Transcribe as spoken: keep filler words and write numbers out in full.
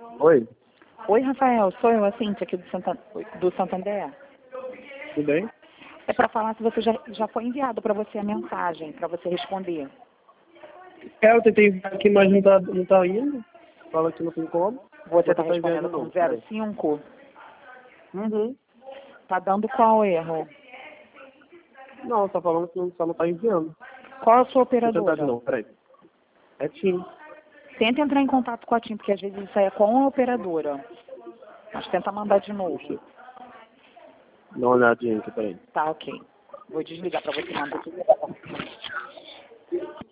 Oi, Oi, Rafael, sou eu, a Cíntia, aqui do, Santa, do Santander. tudo bem? É para falar se você já, já foi enviado para você a mensagem, para você responder. É, eu tentei enviar aqui, mas não tá, não tá indo. Fala que não tem como. Você Vou está tentar enviar de respondendo com novo, zero peraí. cinco? Uhum. Tá dando qual erro? Não, tá falando que não, só não tá enviando. Qual a sua Vou tentar de operadora? novo, peraí. É Tim. Tenta entrar em contato com a TIM, porque às vezes isso aí é com a operadora. Mas tenta mandar de novo. Deixa eu dar uma olhadinha aqui, peraí. Tá, ok. Vou desligar para você mandar.